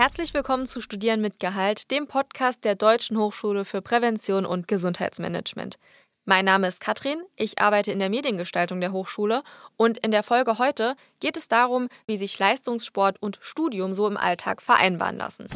Herzlich willkommen zu Studieren mit Gehalt, dem Podcast der Deutschen Hochschule für Prävention und Gesundheitsmanagement. Mein Name ist Katrin, ich arbeite in der Mediengestaltung der Hochschule und in der Folge heute geht es darum, wie sich Leistungssport und Studium so im Alltag vereinbaren lassen.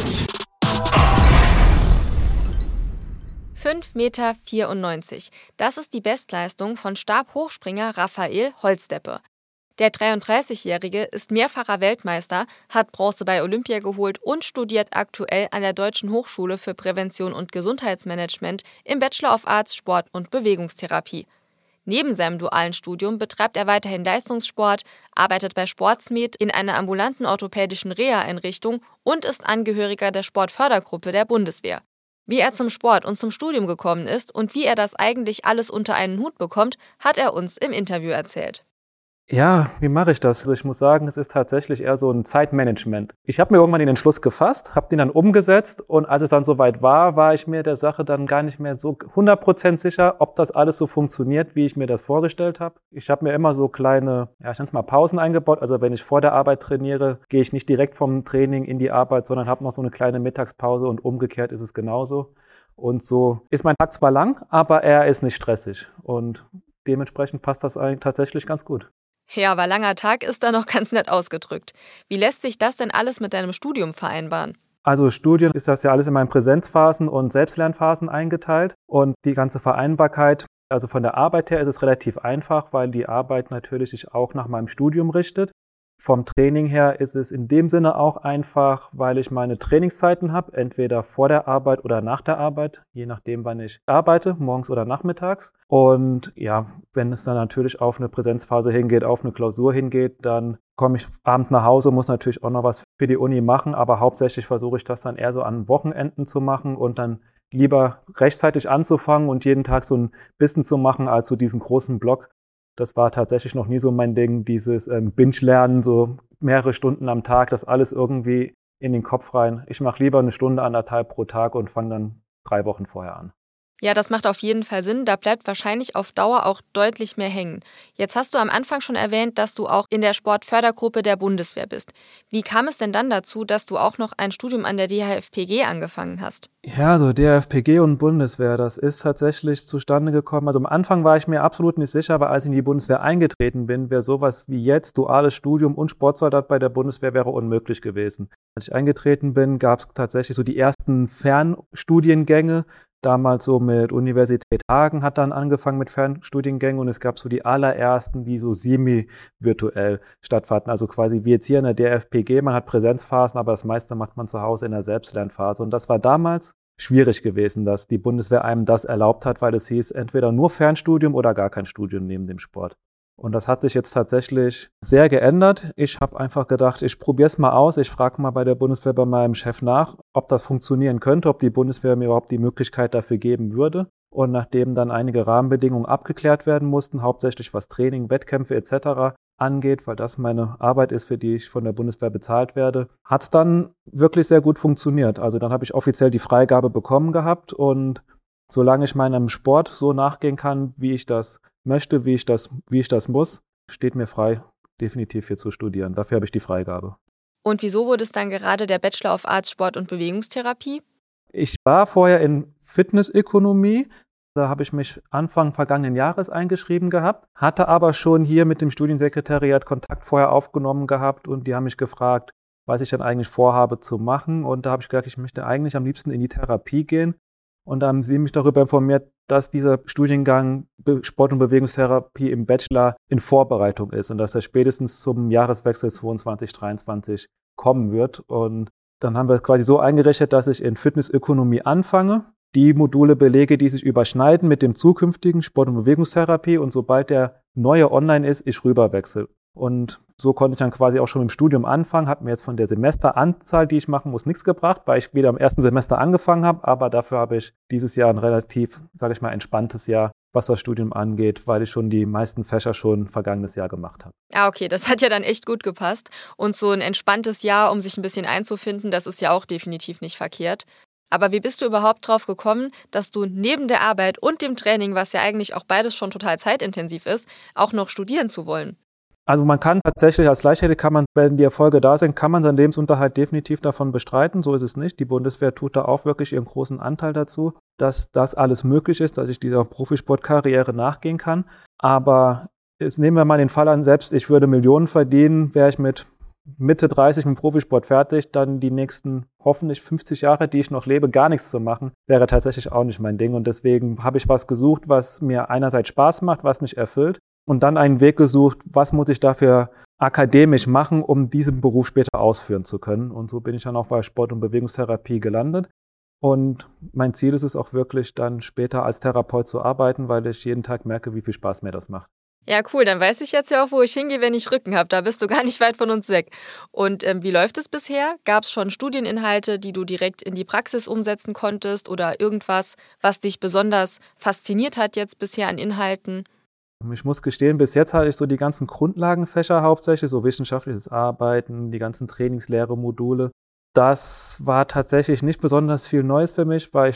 5,94 Meter, das ist die Bestleistung von Stabhochspringer Raphael Holzdeppe. Der 33-Jährige ist mehrfacher Weltmeister, hat Bronze bei Olympia geholt und studiert aktuell an der Deutschen Hochschule für Prävention und Gesundheitsmanagement im Bachelor of Arts Sport- und Bewegungstherapie. Neben seinem dualen Studium betreibt er weiterhin Leistungssport, arbeitet bei Sportsmed in einer ambulanten orthopädischen Reha-Einrichtung und ist Angehöriger der Sportfördergruppe der Bundeswehr. Wie er zum Sport und zum Studium gekommen ist und wie er das eigentlich alles unter einen Hut bekommt, hat er uns im Interview erzählt. Ja, wie mache ich das? Also ich muss sagen, es ist tatsächlich eher so ein Zeitmanagement. Ich habe mir irgendwann den Entschluss gefasst, habe den dann umgesetzt und als es dann soweit war ich mir der Sache dann gar nicht mehr so 100% sicher, ob das alles so funktioniert, wie ich mir das vorgestellt habe. Ich habe mir immer so kleine, ich nenne es mal Pausen eingebaut. Also wenn ich vor der Arbeit trainiere, gehe ich nicht direkt vom Training in die Arbeit, sondern habe noch so eine kleine Mittagspause und umgekehrt ist es genauso. Und so ist mein Tag zwar lang, aber er ist nicht stressig und dementsprechend passt das eigentlich tatsächlich ganz gut. Ja, aber langer Tag ist da noch ganz nett ausgedrückt. Wie lässt sich das denn alles mit deinem Studium vereinbaren? Also Studien ist das ja alles immer in Präsenzphasen und Selbstlernphasen eingeteilt. Und die ganze Vereinbarkeit, also von der Arbeit her ist es relativ einfach, weil die Arbeit natürlich sich auch nach meinem Studium richtet. Vom Training her ist es in dem Sinne auch einfach, weil ich meine Trainingszeiten habe, entweder vor der Arbeit oder nach der Arbeit, je nachdem, wann ich arbeite, morgens oder nachmittags. Und ja, wenn es dann natürlich auf eine Präsenzphase hingeht, auf eine Klausur hingeht, dann komme ich abends nach Hause, muss natürlich auch noch was für die Uni machen, aber hauptsächlich versuche ich das dann eher so an Wochenenden zu machen und dann lieber rechtzeitig anzufangen und jeden Tag so ein bisschen zu machen, als so diesen großen Block. Das war tatsächlich noch nie so mein Ding, dieses Binge-Lernen, so mehrere Stunden am Tag, das alles irgendwie in den Kopf rein. Ich mache lieber 1 Stunde, 1,5 pro Tag und fange dann 3 Wochen vorher an. Ja, das macht auf jeden Fall Sinn. Da bleibt wahrscheinlich auf Dauer auch deutlich mehr hängen. Jetzt hast du am Anfang schon erwähnt, dass du auch in der Sportfördergruppe der Bundeswehr bist. Wie kam es denn dann dazu, dass du auch noch ein Studium an der DHFPG angefangen hast? Ja, so DHFPG und Bundeswehr, das ist tatsächlich zustande gekommen. Also am Anfang war ich mir absolut nicht sicher, weil als ich in die Bundeswehr eingetreten bin, wäre sowas wie jetzt duales Studium und Sportsoldat bei der Bundeswehr wäre unmöglich gewesen. Als ich eingetreten bin, gab es tatsächlich so die ersten Fernstudiengänge. Damals so mit Universität Hagen hat dann angefangen mit Fernstudiengängen und es gab so die allerersten, die so semi-virtuell stattfanden. Also quasi wie jetzt hier in der DFPG, man hat Präsenzphasen, aber das meiste macht man zu Hause in der Selbstlernphase. Und das war damals schwierig gewesen, dass die Bundeswehr einem das erlaubt hat, weil es hieß entweder nur Fernstudium oder gar kein Studium neben dem Sport. Und das hat sich jetzt tatsächlich sehr geändert. Ich habe einfach gedacht, ich probiere es mal aus. Ich frage mal bei der Bundeswehr bei meinem Chef nach, ob das funktionieren könnte, ob die Bundeswehr mir überhaupt die Möglichkeit dafür geben würde. Und nachdem dann einige Rahmenbedingungen abgeklärt werden mussten, hauptsächlich was Training, Wettkämpfe etc. angeht, weil das meine Arbeit ist, für die ich von der Bundeswehr bezahlt werde, hat es dann wirklich sehr gut funktioniert. Also dann habe ich offiziell die Freigabe bekommen gehabt und solange ich meinem Sport so nachgehen kann, wie ich das möchte, wie ich das muss, steht mir frei, definitiv hier zu studieren. Dafür habe ich die Freigabe. Und wieso wurde es dann gerade der Bachelor of Arts Sport- und Bewegungstherapie? Ich war vorher in Fitnessökonomie. Da habe ich mich Anfang vergangenen Jahres eingeschrieben gehabt, hatte aber schon hier mit dem Studiensekretariat Kontakt vorher aufgenommen gehabt und die haben mich gefragt, was ich dann eigentlich vorhabe zu machen. Und da habe ich gesagt, ich möchte eigentlich am liebsten in die Therapie gehen. Und da haben sie mich darüber informiert, dass dieser Studiengang Sport- und Bewegungstherapie im Bachelor in Vorbereitung ist und dass er spätestens zum Jahreswechsel 22/23 kommen wird. Und dann haben wir es quasi so eingerichtet, dass ich in Fitnessökonomie anfange, die Module belege, die sich überschneiden mit dem zukünftigen Sport- und Bewegungstherapie und sobald der neue online ist, ich rüberwechsel. Und so konnte ich dann quasi auch schon im Studium anfangen, hat mir jetzt von der Semesteranzahl, die ich machen muss, nichts gebracht, weil ich wieder im ersten Semester angefangen habe, aber dafür habe ich dieses Jahr ein relativ, sage ich mal, entspanntes Jahr, was das Studium angeht, weil ich schon die meisten Fächer schon vergangenes Jahr gemacht habe. Ah, okay, das hat ja dann echt gut gepasst und so ein entspanntes Jahr, um sich ein bisschen einzufinden, das ist ja auch definitiv nicht verkehrt. Aber wie bist du überhaupt drauf gekommen, dass du neben der Arbeit und dem Training, was ja eigentlich auch beides schon total zeitintensiv ist, auch noch studieren zu wollen? Also man kann tatsächlich als Leichtathletik, wenn die Erfolge da sind, kann man seinen Lebensunterhalt definitiv davon bestreiten. So ist es nicht. Die Bundeswehr tut da auch wirklich ihren großen Anteil dazu, dass das alles möglich ist, dass ich dieser Profisportkarriere nachgehen kann. Aber jetzt nehmen wir mal den Fall an, selbst ich würde Millionen verdienen, wäre ich mit Mitte 30 mit dem Profisport fertig, dann die nächsten hoffentlich 50 Jahre, die ich noch lebe, gar nichts zu machen, wäre tatsächlich auch nicht mein Ding. Und deswegen habe ich was gesucht, was mir einerseits Spaß macht, was mich erfüllt. Und dann einen Weg gesucht, was muss ich dafür akademisch machen, um diesen Beruf später ausführen zu können. Und so bin ich dann auch bei Sport- und Bewegungstherapie gelandet. Und mein Ziel ist es auch wirklich, dann später als Therapeut zu arbeiten, weil ich jeden Tag merke, wie viel Spaß mir das macht. Ja, cool, dann weiß ich jetzt ja auch, wo ich hingehe, wenn ich Rücken habe. Da bist du gar nicht weit von uns weg. Und wie läuft es bisher? Gab es schon Studieninhalte, die du direkt in die Praxis umsetzen konntest oder irgendwas, was dich besonders fasziniert hat jetzt bisher an Inhalten? Ich muss gestehen, bis jetzt hatte ich so die ganzen Grundlagenfächer hauptsächlich, so wissenschaftliches Arbeiten, die ganzen Trainingslehre-Module. Das war tatsächlich nicht besonders viel Neues für mich, weil ich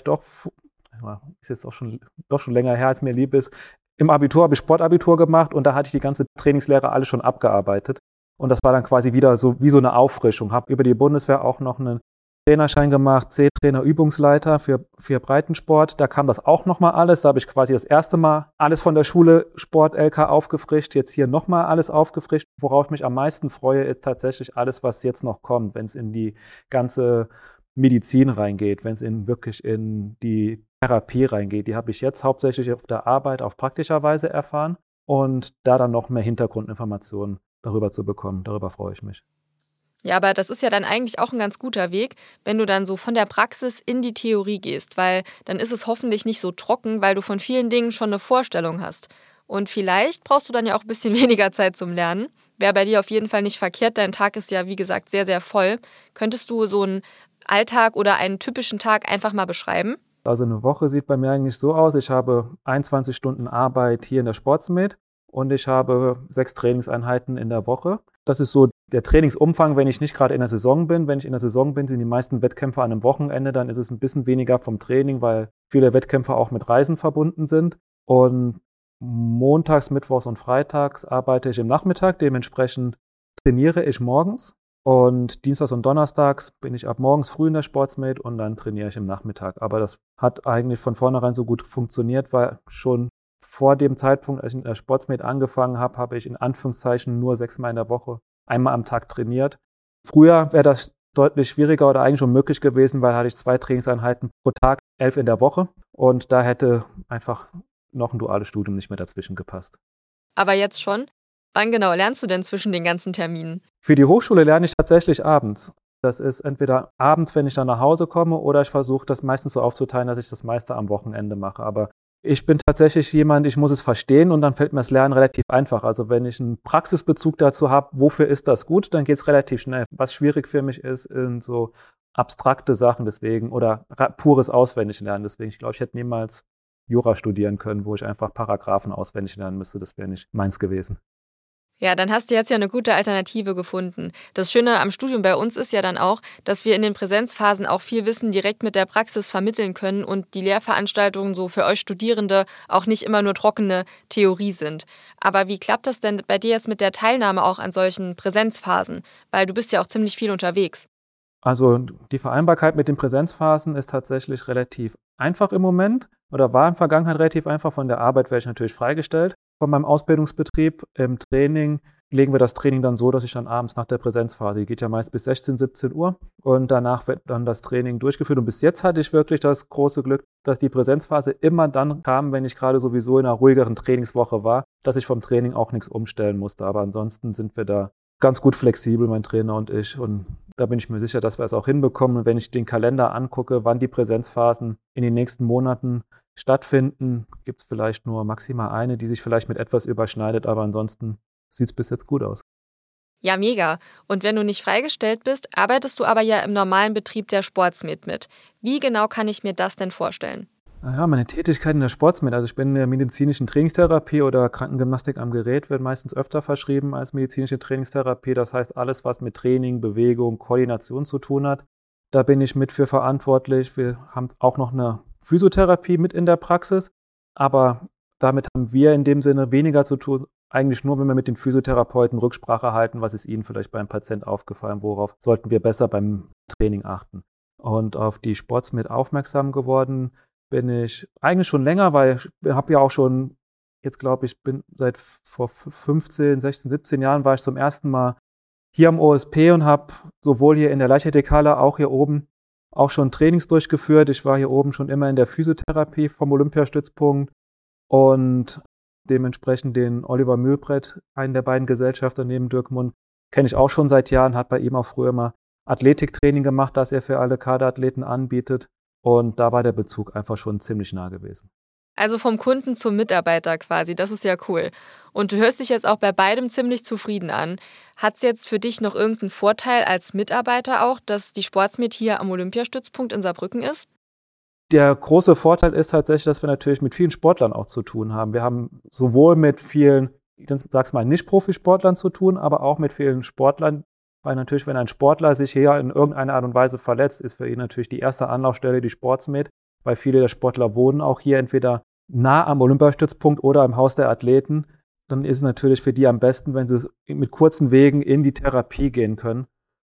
ist jetzt auch schon länger her, als mir lieb ist. Im Abitur habe ich Sportabitur gemacht und da hatte ich die ganze Trainingslehre alle schon abgearbeitet. Und das war dann quasi wieder so wie so eine Auffrischung. Habe über die Bundeswehr auch noch einen Trainerschein gemacht, C-Trainer, Übungsleiter für Breitensport. Da kam das auch nochmal alles. Da habe ich quasi das erste Mal alles von der Schule Sport-LK aufgefrischt. Jetzt hier nochmal alles aufgefrischt. Worauf ich mich am meisten freue, ist tatsächlich alles, was jetzt noch kommt, wenn es in die ganze Medizin reingeht, wenn es wirklich in die Therapie reingeht. Die habe ich jetzt hauptsächlich auf der Arbeit auf praktischer Weise erfahren und da dann noch mehr Hintergrundinformationen darüber zu bekommen. Darüber freue ich mich. Ja, aber das ist ja dann eigentlich auch ein ganz guter Weg, wenn du dann so von der Praxis in die Theorie gehst, weil dann ist es hoffentlich nicht so trocken, weil du von vielen Dingen schon eine Vorstellung hast. Und vielleicht brauchst du dann ja auch ein bisschen weniger Zeit zum Lernen. Wäre bei dir auf jeden Fall nicht verkehrt. Dein Tag ist ja, wie gesagt, sehr, sehr voll. Könntest du so einen Alltag oder einen typischen Tag einfach mal beschreiben? Also eine Woche sieht bei mir eigentlich so aus. Ich habe 21 Stunden Arbeit hier in der Sportsmed und ich habe 6 Trainingseinheiten in der Woche. Das ist so der Trainingsumfang, wenn ich nicht gerade in der Saison bin. Wenn ich in der Saison bin, sind die meisten Wettkämpfe an einem Wochenende. Dann ist es ein bisschen weniger vom Training, weil viele Wettkämpfe auch mit Reisen verbunden sind. Und montags, mittwochs und freitags arbeite ich im Nachmittag. Dementsprechend trainiere ich morgens. Und dienstags und donnerstags bin ich ab morgens früh in der Sportsmed und dann trainiere ich im Nachmittag. Aber das hat eigentlich von vornherein so gut funktioniert, weil schon vor dem Zeitpunkt, als ich in der Sportsmed angefangen habe, habe ich in Anführungszeichen nur 6 Mal in der Woche einmal am Tag trainiert. Früher wäre das deutlich schwieriger oder eigentlich unmöglich gewesen, weil hatte ich 2 Trainingseinheiten pro Tag, 11 in der Woche. Und da hätte einfach noch ein duales Studium nicht mehr dazwischen gepasst. Aber jetzt schon? Wann genau lernst du denn zwischen den ganzen Terminen? Für die Hochschule lerne ich tatsächlich abends. Das ist entweder abends, wenn ich dann nach Hause komme, oder ich versuche das meistens so aufzuteilen, dass ich das meiste am Wochenende mache. Aber ich bin tatsächlich jemand, ich muss es verstehen und dann fällt mir das Lernen relativ einfach. Also wenn ich einen Praxisbezug dazu habe, wofür ist das gut, dann geht es relativ schnell. Was schwierig für mich ist, sind so abstrakte Sachen deswegen oder pures Auswendiglernen. Deswegen, ich glaube, ich hätte niemals Jura studieren können, wo ich einfach Paragraphen auswendig lernen müsste. Das wäre nicht meins gewesen. Ja, dann hast du jetzt ja eine gute Alternative gefunden. Das Schöne am Studium bei uns ist ja dann auch, dass wir in den Präsenzphasen auch viel Wissen direkt mit der Praxis vermitteln können und die Lehrveranstaltungen so für euch Studierende auch nicht immer nur trockene Theorie sind. Aber wie klappt das denn bei dir jetzt mit der Teilnahme auch an solchen Präsenzphasen? Weil du bist ja auch ziemlich viel unterwegs. Also die Vereinbarkeit mit den Präsenzphasen ist tatsächlich relativ einfach im Moment oder war in der Vergangenheit relativ einfach. Von der Arbeit werde ich natürlich freigestellt von meinem Ausbildungsbetrieb. Im Training legen wir das Training dann so, dass ich dann abends nach der Präsenzphase, die geht ja meist bis 16, 17 Uhr und danach wird dann das Training durchgeführt. Und bis jetzt hatte ich wirklich das große Glück, dass die Präsenzphase immer dann kam, wenn ich gerade sowieso in einer ruhigeren Trainingswoche war, dass ich vom Training auch nichts umstellen musste. Aber ansonsten sind wir da ganz gut flexibel, mein Trainer und ich. Und da bin ich mir sicher, dass wir es auch hinbekommen. Und wenn ich den Kalender angucke, wann die Präsenzphasen in den nächsten Monaten stattfinden, gibt es vielleicht nur maximal eine, die sich vielleicht mit etwas überschneidet. Aber ansonsten sieht es bis jetzt gut aus. Ja, mega. Und wenn du nicht freigestellt bist, arbeitest du aber ja im normalen Betrieb der Sportsmed mit. Wie genau kann ich mir das denn vorstellen? Ja, meine Tätigkeit in der Sportsmed, also ich bin in der medizinischen Trainingstherapie oder Krankengymnastik am Gerät, wird meistens öfter verschrieben als medizinische Trainingstherapie. Das heißt, alles, was mit Training, Bewegung, Koordination zu tun hat, da bin ich mit für verantwortlich. Wir haben auch noch eine Physiotherapie mit in der Praxis, aber damit haben wir in dem Sinne weniger zu tun eigentlich nur, wenn wir mit den Physiotherapeuten Rücksprache halten, was ist ihnen vielleicht beim Patient aufgefallen, worauf sollten wir besser beim Training achten. Und auf die Sportsmed aufmerksam geworden bin ich eigentlich schon länger, weil ich habe ja auch schon, jetzt glaube ich, bin seit vor 15, 16, 17 Jahren war ich zum ersten Mal hier am OSP und habe sowohl hier in der Leichtathletikhalle, auch hier oben, auch schon Trainings durchgeführt. Ich war hier oben schon immer in der Physiotherapie vom Olympiastützpunkt und dementsprechend den Oliver Mühlbrett, einen der beiden Gesellschafter neben Dirk Mund, kenne ich auch schon seit Jahren, hat bei ihm auch früher mal Athletiktraining gemacht, das er für alle Kaderathleten anbietet. Und da war der Bezug einfach schon ziemlich nah gewesen. Also vom Kunden zum Mitarbeiter quasi, das ist ja cool. Und du hörst dich jetzt auch bei beidem ziemlich zufrieden an. Hat es jetzt für dich noch irgendeinen Vorteil als Mitarbeiter auch, dass die Sportsmed hier am Olympiastützpunkt in Saarbrücken ist? Der große Vorteil ist tatsächlich, dass wir natürlich mit vielen Sportlern auch zu tun haben. Wir haben sowohl mit vielen, ich sag's mal, Nicht-Profisportlern zu tun, aber auch mit vielen Sportlern, weil natürlich, wenn ein Sportler sich hier in irgendeiner Art und Weise verletzt, ist für ihn natürlich die erste Anlaufstelle die Sportsmed, weil viele der Sportler wohnen auch hier entweder nah am Olympiastützpunkt oder im Haus der Athleten. Dann ist es natürlich für die am besten, wenn sie mit kurzen Wegen in die Therapie gehen können.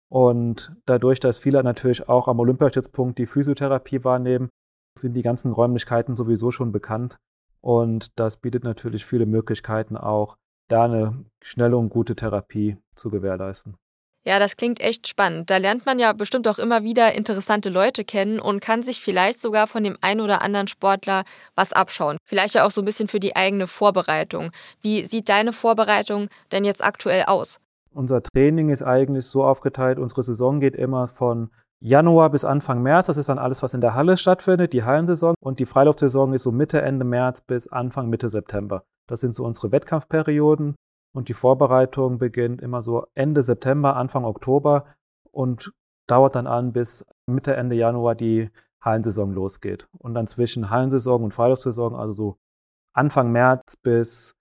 Und dadurch, dass viele natürlich auch am Olympiastützpunkt die Physiotherapie wahrnehmen, sind die ganzen Räumlichkeiten sowieso schon bekannt. Und das bietet natürlich viele Möglichkeiten auch, da eine schnelle und gute Therapie zu gewährleisten. Ja, das klingt echt spannend. Da lernt man ja bestimmt auch immer wieder interessante Leute kennen und kann sich vielleicht sogar von dem einen oder anderen Sportler was abschauen. Vielleicht ja auch so ein bisschen für die eigene Vorbereitung. Wie sieht deine Vorbereitung denn jetzt aktuell aus? Unser Training ist eigentlich so aufgeteilt, unsere Saison geht immer von Januar bis Anfang März. Das ist dann alles, was in der Halle stattfindet, die Hallensaison. Und die Freiluftsaison ist so Mitte, Ende März bis Anfang, Mitte September. Das sind so unsere Wettkampfperioden. Und die Vorbereitung beginnt immer so Ende September, Anfang Oktober und dauert dann an, bis Mitte, Ende Januar die Hallensaison losgeht. Und dann zwischen Hallensaison und Freiluftsaison, also so Anfang März bis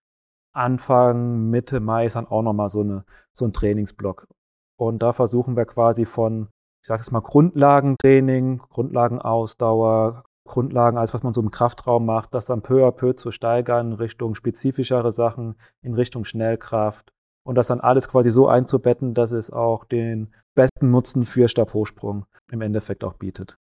Anfang, Mitte Mai ist dann auch nochmal so ein Trainingsblock. Und da versuchen wir quasi von, ich sage es mal, Grundlagentraining, Grundlagenausdauer, Grundlagen, alles, was man so im Kraftraum macht, das dann peu à peu zu steigern in Richtung spezifischere Sachen, in Richtung Schnellkraft und das dann alles quasi so einzubetten, dass es auch den besten Nutzen für Stabhochsprung im Endeffekt auch bietet.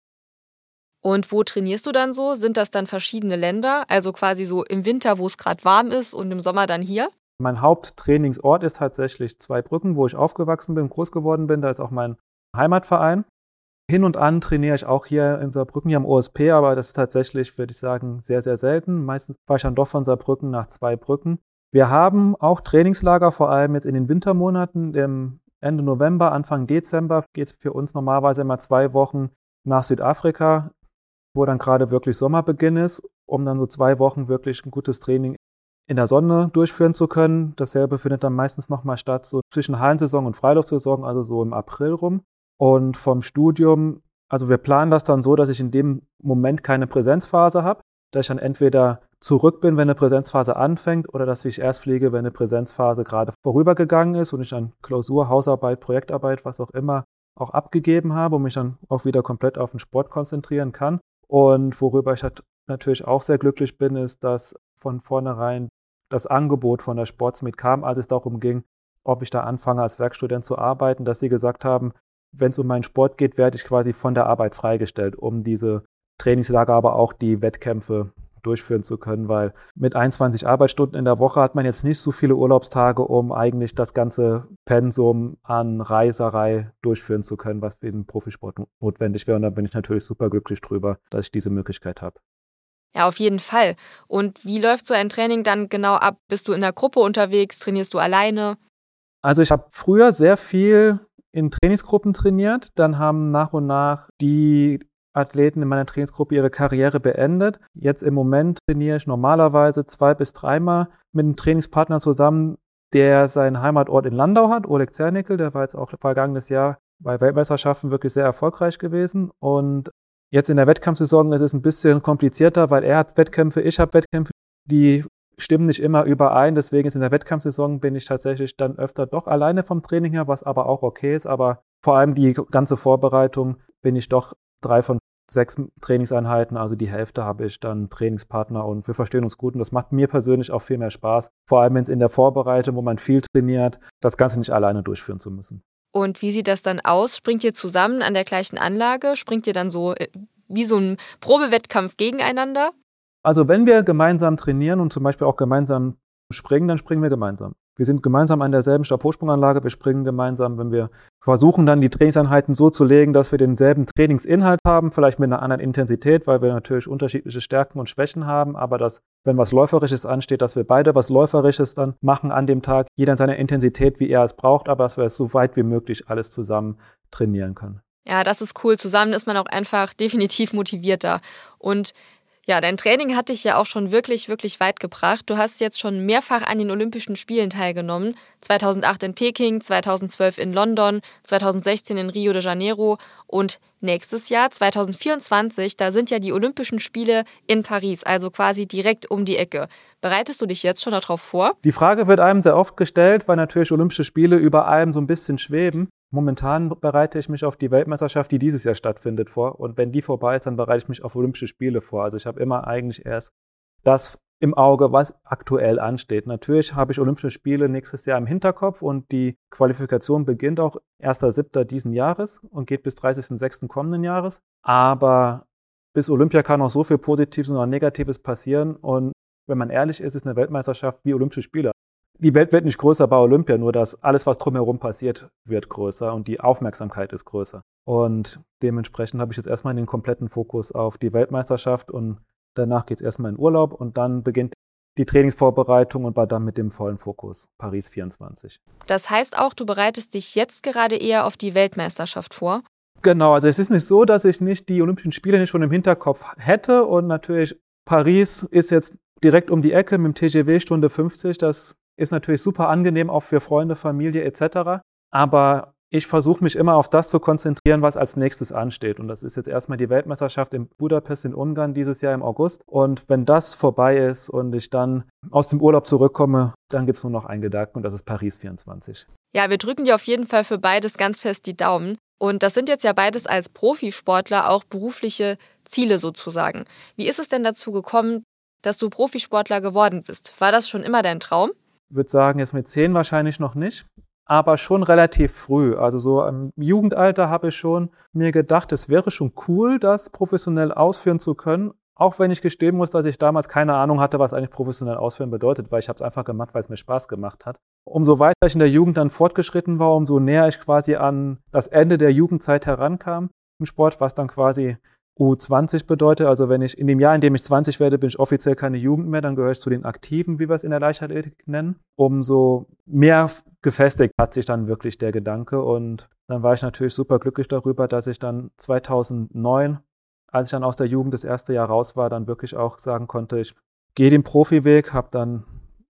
Und wo trainierst du dann so? Sind das dann verschiedene Länder? Also quasi so im Winter, wo es gerade warm ist und im Sommer dann hier? Mein Haupttrainingsort ist tatsächlich Zweibrücken, wo ich aufgewachsen bin, groß geworden bin. Da ist auch mein Heimatverein. Hin und an trainiere ich auch hier in Saarbrücken, hier am OSP, aber das ist tatsächlich, würde ich sagen, sehr, sehr selten. Meistens fahre ich dann doch von Saarbrücken nach Zweibrücken. Wir haben auch Trainingslager, vor allem jetzt in den Wintermonaten. Im Ende November, Anfang Dezember geht es für uns normalerweise immer 2 Wochen nach Südafrika, wo dann gerade wirklich Sommerbeginn ist, um dann so 2 Wochen wirklich ein gutes Training in der Sonne durchführen zu können. Dasselbe findet dann meistens nochmal statt, so zwischen Hallensaison und Freiluftsaison, also so im April rum. Und vom Studium, also wir planen das dann so, dass ich in dem Moment keine Präsenzphase habe, dass ich dann entweder zurück bin, wenn eine Präsenzphase anfängt, oder dass ich erst fliege, wenn eine Präsenzphase gerade vorübergegangen ist und ich dann Klausur, Hausarbeit, Projektarbeit, was auch immer, auch abgegeben habe und mich dann auch wieder komplett auf den Sport konzentrieren kann. Und worüber ich halt natürlich auch sehr glücklich bin, ist, dass von vornherein das Angebot von der Sportsmed kam, als es darum ging, ob ich da anfange, als Werkstudent zu arbeiten, dass sie gesagt haben, wenn es um meinen Sport geht, werde ich quasi von der Arbeit freigestellt, um diese Trainingslager, aber auch die Wettkämpfe durchführen zu können, weil mit 21 Arbeitsstunden in der Woche hat man jetzt nicht so viele Urlaubstage, um eigentlich das ganze Pensum an Reiserei durchführen zu können, was für den Profisport notwendig wäre. Und da bin ich natürlich super glücklich drüber, dass ich diese Möglichkeit habe. Ja, auf jeden Fall. Und wie läuft so ein Training dann genau ab? Bist du in der Gruppe unterwegs? Trainierst du alleine? Also ich habe früher sehr viel in Trainingsgruppen trainiert. Dann haben nach und nach die Athleten in meiner Trainingsgruppe ihre Karriere beendet. Jetzt im Moment trainiere ich normalerweise 2 bis 3 Mal mit einem Trainingspartner zusammen, der seinen Heimatort in Landau hat, Oleg Zernickel. Der war jetzt auch vergangenes Jahr bei Weltmeisterschaften wirklich sehr erfolgreich gewesen. Und jetzt in der Wettkampfsaison ist es ein bisschen komplizierter, weil er hat Wettkämpfe, ich habe Wettkämpfe, die stimmen nicht immer überein. Deswegen ist in der Wettkampfsaison bin ich tatsächlich dann öfter doch alleine vom Training her, was aber auch okay ist. Aber vor allem die ganze Vorbereitung bin ich doch 3 von 6 Trainingseinheiten, also die Hälfte habe ich dann Trainingspartner und wir verstehen uns gut und das macht mir persönlich auch viel mehr Spaß. Vor allem, wenn es in der Vorbereitung, wo man viel trainiert, das Ganze nicht alleine durchführen zu müssen. Und wie sieht das dann aus? Springt ihr zusammen an der gleichen Anlage? Springt ihr dann so wie so ein Probewettkampf gegeneinander? Also wenn wir gemeinsam trainieren und zum Beispiel auch gemeinsam springen, dann springen wir gemeinsam. Wir sind gemeinsam an derselben Stabhochsprunganlage, wir springen gemeinsam, wenn wir versuchen dann die Trainingseinheiten so zu legen, dass wir denselben Trainingsinhalt haben, vielleicht mit einer anderen Intensität, weil wir natürlich unterschiedliche Stärken und Schwächen haben, aber dass, wenn was Läuferisches ansteht, dass wir beide was Läuferisches dann machen an dem Tag, jeder in seiner Intensität, wie er es braucht, aber dass wir es so weit wie möglich alles zusammen trainieren können. Ja, das ist cool. Zusammen ist man auch einfach definitiv motivierter. Und ja, dein Training hat dich ja auch schon wirklich, wirklich weit gebracht. Du hast jetzt schon mehrfach an den Olympischen Spielen teilgenommen. 2008 in Peking, 2012 in London, 2016 in Rio de Janeiro und nächstes Jahr, 2024, da sind ja die Olympischen Spiele in Paris, also quasi direkt um die Ecke. Bereitest du dich jetzt schon darauf vor? Die Frage wird einem sehr oft gestellt, weil natürlich Olympische Spiele über allem so ein bisschen schweben. Momentan bereite ich mich auf die Weltmeisterschaft, die dieses Jahr stattfindet, vor. Und wenn die vorbei ist, dann bereite ich mich auf Olympische Spiele vor. Also ich habe immer eigentlich erst das im Auge, was aktuell ansteht. Natürlich habe ich Olympische Spiele nächstes Jahr im Hinterkopf und die Qualifikation beginnt auch 1.7. diesen Jahres und geht bis 30.6. kommenden Jahres. Aber bis Olympia kann auch so viel Positives und auch Negatives passieren. Und wenn man ehrlich ist, ist eine Weltmeisterschaft wie Olympische Spiele. Die Welt wird nicht größer bei Olympia, nur dass alles, was drumherum passiert, wird größer und die Aufmerksamkeit ist größer. Und dementsprechend habe ich jetzt erstmal den kompletten Fokus auf die Weltmeisterschaft und danach geht es erstmal in Urlaub und dann beginnt die Trainingsvorbereitung und war dann mit dem vollen Fokus Paris 24. Das heißt auch, du bereitest dich jetzt gerade eher auf die Weltmeisterschaft vor? Genau, also es ist nicht so, dass ich nicht die Olympischen Spiele nicht schon im Hinterkopf hätte und natürlich Paris ist jetzt direkt um die Ecke mit dem TGW Stunde 50, das ist natürlich super angenehm, auch für Freunde, Familie etc. Aber ich versuche mich immer auf das zu konzentrieren, was als nächstes ansteht. Und das ist jetzt erstmal die Weltmeisterschaft in Budapest in Ungarn dieses Jahr im August. Und wenn das vorbei ist und ich dann aus dem Urlaub zurückkomme, dann gibt es nur noch einen Gedanken und das ist Paris 24. Ja, wir drücken dir auf jeden Fall für beides ganz fest die Daumen. Und das sind jetzt ja beides als Profisportler auch berufliche Ziele sozusagen. Wie ist es denn dazu gekommen, dass du Profisportler geworden bist? War das schon immer dein Traum? Ich würde sagen, jetzt mit 10 wahrscheinlich noch nicht, aber schon relativ früh. Also so im Jugendalter habe ich schon mir gedacht, es wäre schon cool, das professionell ausführen zu können. Auch wenn ich gestehen muss, dass ich damals keine Ahnung hatte, was eigentlich professionell ausführen bedeutet, weil ich habe es einfach gemacht, weil es mir Spaß gemacht hat. Umso weiter ich in der Jugend dann fortgeschritten war, umso näher ich quasi an das Ende der Jugendzeit herankam im Sport, was dann quasi U20 bedeutet, also wenn ich in dem Jahr, in dem ich 20 werde, bin ich offiziell keine Jugend mehr, dann gehöre ich zu den Aktiven, wie wir es in der Leichtathletik nennen. Umso mehr gefestigt hat sich dann wirklich der Gedanke und dann war ich natürlich super glücklich darüber, dass ich dann 2009, als ich dann aus der Jugend das erste Jahr raus war, dann wirklich auch sagen konnte, ich gehe den Profiweg, habe dann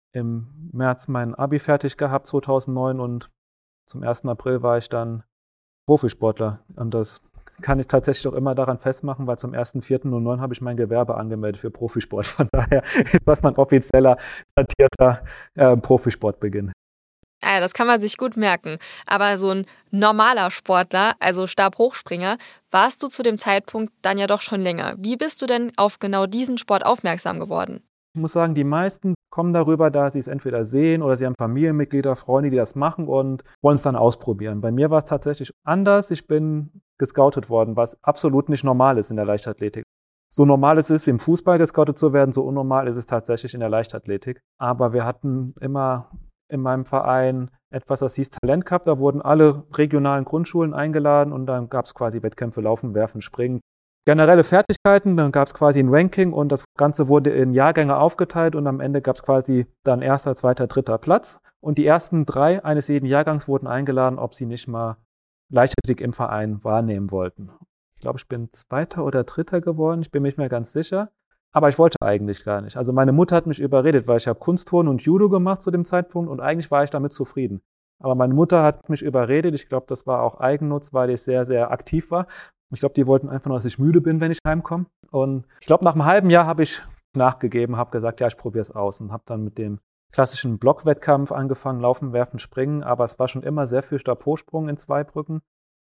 im März mein Abi fertig gehabt, 2009 und zum 1. April war ich dann Profisportler und das kann ich tatsächlich auch immer daran festmachen, weil zum 1.4.09 habe ich mein Gewerbe angemeldet für Profisport. Von daher ist das mein offizieller, datierter Profisportbeginn. Ja, das kann man sich gut merken. Aber so ein normaler Sportler, also Stabhochspringer, warst du zu dem Zeitpunkt dann ja doch schon länger. Wie bist du denn auf genau diesen Sport aufmerksam geworden? Ich muss sagen, die meisten kommen darüber, da sie es entweder sehen oder sie haben Familienmitglieder, Freunde, die das machen und wollen es dann ausprobieren. Bei mir war es tatsächlich anders. Ich bin gescoutet worden, was absolut nicht normal ist in der Leichtathletik. So normal es ist, im Fußball gescoutet zu werden, so unnormal ist es tatsächlich in der Leichtathletik. Aber wir hatten immer in meinem Verein etwas, das hieß Talent Cup. Da wurden alle regionalen Grundschulen eingeladen und dann gab es quasi Wettkämpfe, Laufen, Werfen, Springen. Generelle Fertigkeiten, dann gab es quasi ein Ranking und das Ganze wurde in Jahrgänge aufgeteilt und am Ende gab es quasi dann 1., 2., 3. Platz. Und die ersten 3 eines jeden Jahrgangs wurden eingeladen, ob sie nicht mal Leichtathletik im Verein wahrnehmen wollten. Ich glaube, ich bin 2. oder 3. geworden, ich bin mir nicht mehr ganz sicher. Aber ich wollte eigentlich gar nicht. Also meine Mutter hat mich überredet, weil ich habe Kunstturnen und Judo gemacht zu dem Zeitpunkt und eigentlich war ich damit zufrieden. Aber meine Mutter hat mich überredet, ich glaube, das war auch Eigennutz, weil ich sehr, sehr aktiv war. Ich glaube, die wollten einfach nur, dass ich müde bin, wenn ich heimkomme. Und ich glaube, nach einem halben Jahr habe ich nachgegeben, habe gesagt, ja, ich probiere es aus und habe dann mit dem klassischen Blockwettkampf angefangen, Laufen, Werfen, Springen. Aber es war schon immer sehr viel Stabhochsprung in Zweibrücken.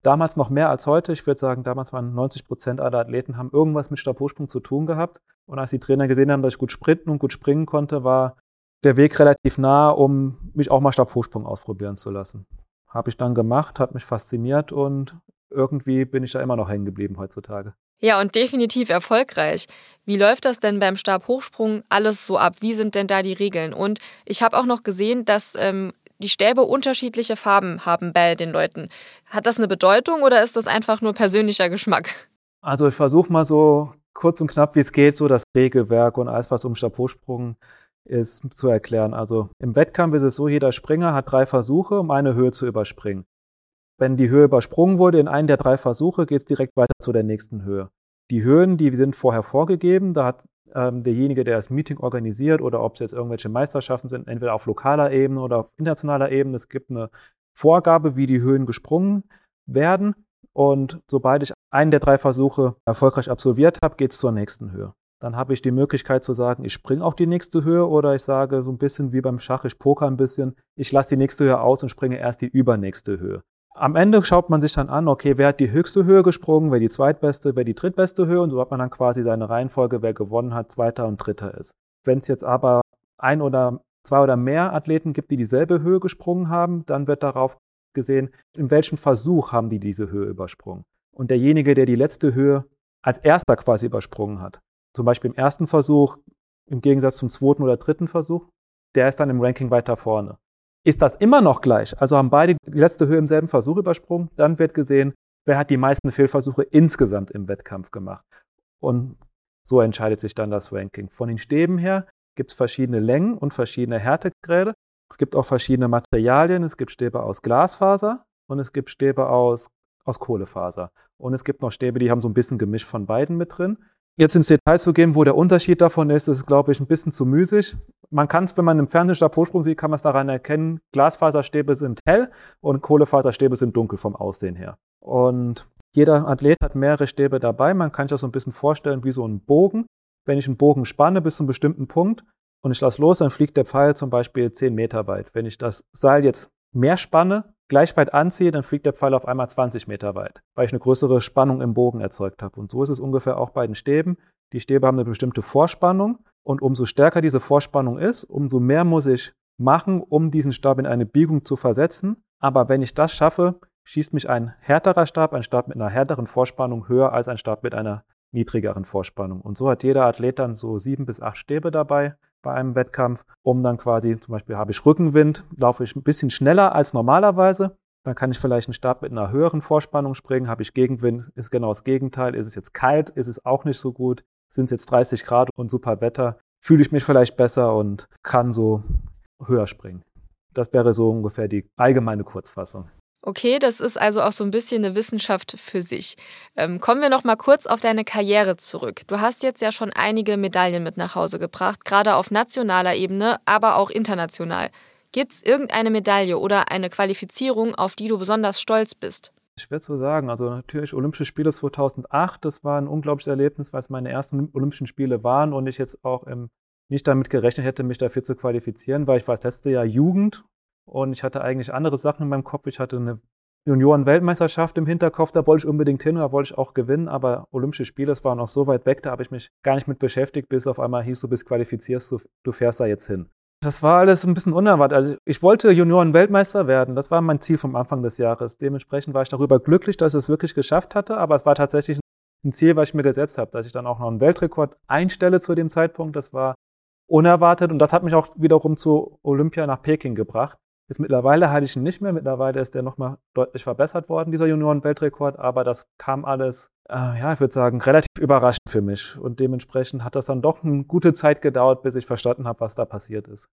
Damals noch mehr als heute. Ich würde sagen, damals waren 90% aller Athleten haben irgendwas mit Stabhochsprung zu tun gehabt. Und als die Trainer gesehen haben, dass ich gut sprinten und gut springen konnte, war der Weg relativ nah, um mich auch mal Stabhochsprung ausprobieren zu lassen. Habe ich dann gemacht, hat mich fasziniert und irgendwie bin ich da immer noch hängen geblieben heutzutage. Ja, und definitiv erfolgreich. Wie läuft das denn beim Stabhochsprung alles so ab? Wie sind denn da die Regeln? Und ich habe auch noch gesehen, dass die Stäbe unterschiedliche Farben haben bei den Leuten. Hat das eine Bedeutung oder ist das einfach nur persönlicher Geschmack? Also ich versuche mal so kurz und knapp, wie es geht, so das Regelwerk und alles, was um Stabhochsprung ist, zu erklären. Also im Wettkampf ist es so, jeder Springer hat 3 Versuche, um eine Höhe zu überspringen. Wenn die Höhe übersprungen wurde in einem der 3 Versuche, geht es direkt weiter zu der nächsten Höhe. Die Höhen, die sind vorher vorgegeben, da hat derjenige, der das Meeting organisiert oder ob es jetzt irgendwelche Meisterschaften sind, entweder auf lokaler Ebene oder auf internationaler Ebene, es gibt eine Vorgabe, wie die Höhen gesprungen werden. Und sobald ich einen der 3 Versuche erfolgreich absolviert habe, geht es zur nächsten Höhe. Dann habe ich die Möglichkeit zu sagen, ich springe auch die nächste Höhe oder ich sage so ein bisschen wie beim Schach, ich poker ein bisschen, ich lasse die nächste Höhe aus und springe erst die übernächste Höhe. Am Ende schaut man sich dann an, okay, wer hat die höchste Höhe gesprungen, wer die zweitbeste, wer die drittbeste Höhe und so hat man dann quasi seine Reihenfolge, wer gewonnen hat, zweiter und dritter ist. Wenn es jetzt aber 1 oder 2 oder mehr Athleten gibt, die dieselbe Höhe gesprungen haben, dann wird darauf gesehen, in welchem Versuch haben die diese Höhe übersprungen. Und derjenige, der die letzte Höhe als erster quasi übersprungen hat, zum Beispiel im ersten Versuch, im Gegensatz zum zweiten oder dritten Versuch, der ist dann im Ranking weiter vorne. Ist das immer noch gleich, also haben beide die letzte Höhe im selben Versuch übersprungen, dann wird gesehen, wer hat die meisten Fehlversuche insgesamt im Wettkampf gemacht. Und so entscheidet sich dann das Ranking. Von den Stäben her gibt es verschiedene Längen und verschiedene Härtegrade. Es gibt auch verschiedene Materialien. Es gibt Stäbe aus Glasfaser und es gibt Stäbe aus Kohlefaser. Und es gibt noch Stäbe, die haben so ein bisschen Gemisch von beiden mit drin. Jetzt ins Detail zu gehen, wo der Unterschied davon ist glaube ich, ein bisschen zu müßig. Man kann es, wenn man im Fernsehen Stabhochsprung sieht, kann man es daran erkennen, Glasfaserstäbe sind hell und Kohlefaserstäbe sind dunkel vom Aussehen her. Und jeder Athlet hat mehrere Stäbe dabei. Man kann sich das so ein bisschen vorstellen wie so ein Bogen. Wenn ich einen Bogen spanne bis zu einem bestimmten Punkt und ich lasse los, dann fliegt der Pfeil zum Beispiel 10 Meter weit. Wenn ich das Seil jetzt mehr spanne, gleich weit anziehe, dann fliegt der Pfeil auf einmal 20 Meter weit, weil ich eine größere Spannung im Bogen erzeugt habe. Und so ist es ungefähr auch bei den Stäben. Die Stäbe haben eine bestimmte Vorspannung und umso stärker diese Vorspannung ist, umso mehr muss ich machen, um diesen Stab in eine Biegung zu versetzen. Aber wenn ich das schaffe, schießt mich ein härterer Stab, ein Stab mit einer härteren Vorspannung höher als ein Stab mit einer niedrigeren Vorspannung. Und so hat jeder Athlet dann so 7 bis 8 Stäbe dabei bei einem Wettkampf, um dann quasi, zum Beispiel habe ich Rückenwind, laufe ich ein bisschen schneller als normalerweise, dann kann ich vielleicht einen Stab mit einer höheren Vorspannung springen, habe ich Gegenwind, ist genau das Gegenteil, ist es jetzt kalt, ist es auch nicht so gut, sind es jetzt 30 Grad und super Wetter, fühle ich mich vielleicht besser und kann so höher springen. Das wäre so ungefähr die allgemeine Kurzfassung. Okay, das ist also auch so ein bisschen eine Wissenschaft für sich. Kommen wir noch mal kurz auf deine Karriere zurück. Du hast jetzt ja schon einige Medaillen mit nach Hause gebracht, gerade auf nationaler Ebene, aber auch international. Gibt es irgendeine Medaille oder eine Qualifizierung, auf die du besonders stolz bist? Schwer zu sagen. Also natürlich Olympische Spiele 2008, das war ein unglaubliches Erlebnis, weil es meine ersten Olympischen Spiele waren und ich jetzt auch nicht damit gerechnet hätte, mich dafür zu qualifizieren, weil ich war das letzte Jahr Jugend. Und ich hatte eigentlich andere Sachen in meinem Kopf. Ich hatte eine Junioren-Weltmeisterschaft im Hinterkopf, da wollte ich unbedingt hin, da wollte ich auch gewinnen. Aber Olympische Spiele, das war noch so weit weg, da habe ich mich gar nicht mit beschäftigt, bis auf einmal hieß, du bist qualifiziert, du fährst da jetzt hin. Das war alles ein bisschen unerwartet. Also ich wollte Junioren-Weltmeister werden, das war mein Ziel vom Anfang des Jahres. Dementsprechend war ich darüber glücklich, dass ich es wirklich geschafft hatte. Aber es war tatsächlich ein Ziel, was ich mir gesetzt habe, dass ich dann auch noch einen Weltrekord einstelle zu dem Zeitpunkt. Das war unerwartet und das hat mich auch wiederum zu Olympia nach Peking gebracht. Mittlerweile halte ich ihn nicht mehr. Mittlerweile ist der nochmal deutlich verbessert worden, dieser Junioren-Weltrekord. Aber das kam alles, ich würde sagen, relativ überraschend für mich. Und dementsprechend hat das dann doch eine gute Zeit gedauert, bis ich verstanden habe, was da passiert ist.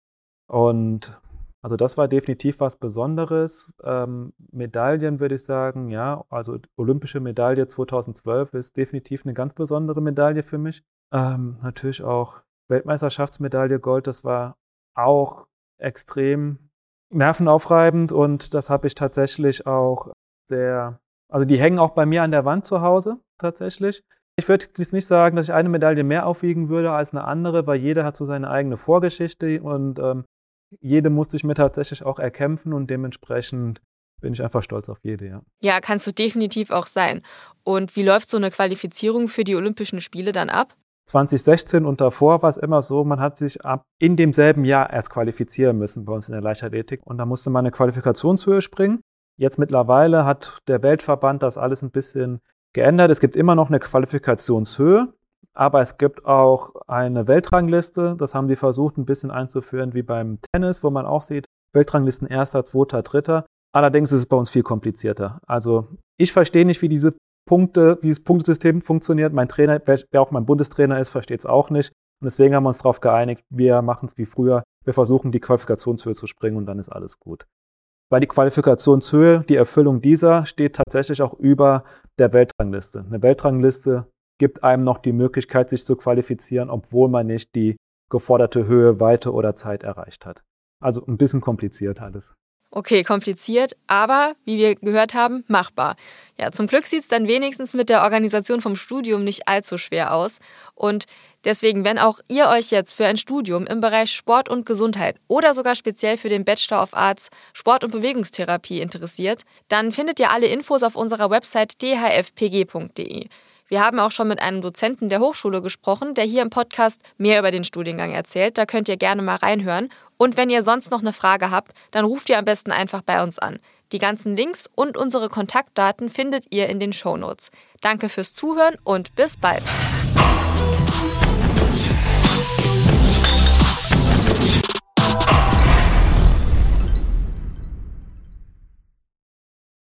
Und also das war definitiv was Besonderes. Medaillen würde ich sagen, ja, also olympische Medaille 2012 ist definitiv eine ganz besondere Medaille für mich. Natürlich auch Weltmeisterschaftsmedaille Gold, das war auch extrem nervenaufreibend und das habe ich tatsächlich auch also die hängen auch bei mir an der Wand zu Hause tatsächlich. Ich würde jetzt nicht sagen, dass ich eine Medaille mehr aufwiegen würde als eine andere, weil jeder hat so seine eigene Vorgeschichte und jede musste ich mir tatsächlich auch erkämpfen und dementsprechend bin ich einfach stolz auf jede, ja. Ja, kannst du definitiv auch sein. Und wie läuft so eine Qualifizierung für die Olympischen Spiele dann ab? 2016 und davor war es immer so, man hat sich in demselben Jahr erst qualifizieren müssen bei uns in der Leichtathletik. Und da musste man eine Qualifikationshöhe springen. Jetzt mittlerweile hat der Weltverband das alles ein bisschen geändert. Es gibt immer noch eine Qualifikationshöhe, aber es gibt auch eine Weltrangliste. Das haben die versucht ein bisschen einzuführen wie beim Tennis, wo man auch sieht, Weltranglisten 1., 2., 3. Allerdings ist es bei uns viel komplizierter. Also ich verstehe nicht, wie dieses Punktesystem funktioniert. Mein Trainer, wer auch mein Bundestrainer ist, versteht es auch nicht. Und deswegen haben wir uns darauf geeinigt, wir machen es wie früher. Wir versuchen, die Qualifikationshöhe zu springen und dann ist alles gut. Weil die Qualifikationshöhe, die Erfüllung dieser, steht tatsächlich auch über der Weltrangliste. Eine Weltrangliste gibt einem noch die Möglichkeit, sich zu qualifizieren, obwohl man nicht die geforderte Höhe, Weite oder Zeit erreicht hat. Also ein bisschen kompliziert alles. Okay, kompliziert, aber, wie wir gehört haben, machbar. Ja, zum Glück sieht es dann wenigstens mit der Organisation vom Studium nicht allzu schwer aus. Und deswegen, wenn auch ihr euch jetzt für ein Studium im Bereich Sport und Gesundheit oder sogar speziell für den Bachelor of Arts Sport- und Bewegungstherapie interessiert, dann findet ihr alle Infos auf unserer Website dhfpg.de. Wir haben auch schon mit einem Dozenten der Hochschule gesprochen, der hier im Podcast mehr über den Studiengang erzählt. Da könnt ihr gerne mal reinhören. Und wenn ihr sonst noch eine Frage habt, dann ruft ihr am besten einfach bei uns an. Die ganzen Links und unsere Kontaktdaten findet ihr in den Shownotes. Danke fürs Zuhören und bis bald.